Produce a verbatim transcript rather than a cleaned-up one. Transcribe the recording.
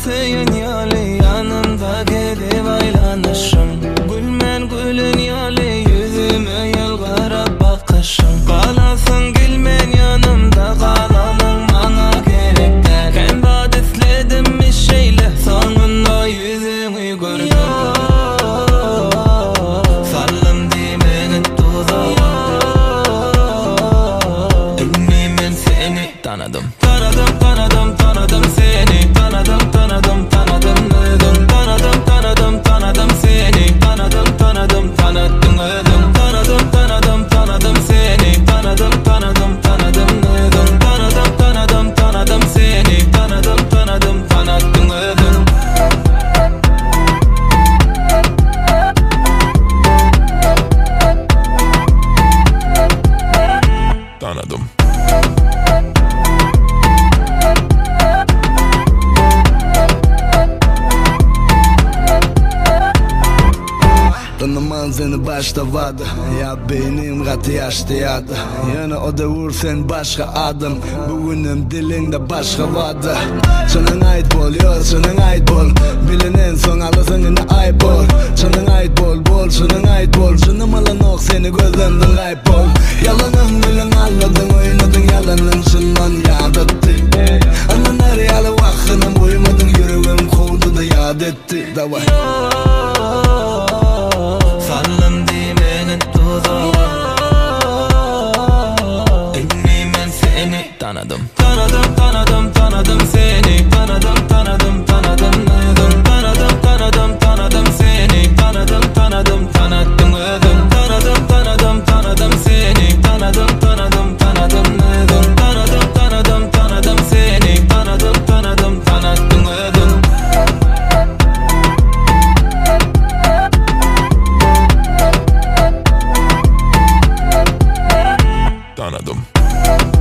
Hüseyin yali yanımda gidip aylanışım. Gülmen gülün yali yüzüme yılgarap bakışım. Kalasın gülmen yanımda kalalım bana gerekler. Hem badisledim bir şeyle sonunda yüzümü gördüm. Sallım dimeni tuzağa. Ümmimin seni tanıdım. Tanıdım tanıdım tanıdım seni. Tanıdım tanıdım tanıdım öldüm. Tanıdım tanıdım tanıdım seni. Tanıdım tanıdım tanıdım öldüm. Tanıdım tanıdım tanıdım seni. Tanıdım tanıdım tanıdım öldüm. Tanıdım tanıdım tanıdım seni. Tanıdım tanıdım tanıdım öldüm. Tanıdım. Tanıman seni başta vardı. Ya beynim katı yaştayadı. Yana o da vur sen başka adım. Bugünüm dilinde başka vardı. Sana ait bol, yo sana ait bol. Bilinen son alasın yine ayıp ol. Sana ait bol, bol sana ait bol. Canım alan ok seni gözlemden kaybol. Yalanım bilen anladın, oynadın yalanın şundan yad etti. Anan her yalı vakının uyumadın, yüreğim kovdu da yad etti. Davay. Sallım dimeni tuzağa. Ümmimin seni tanıdım. Tanıdım tanıdım tanıdım seni. Tanıdım tanıdım tanıdım öldüm. Tanıdım tanıdım tanıdım seni. Tanıdım tanıdım tanıdım öldüm. Tanıdım tanıdım tanıdım seni. Tanıdım tanıdım tanıdım öldüm. Tanıdım tanıdım tanıdım seni. Tanıdım tanıdım tanıdım öldüm. Tanıdım.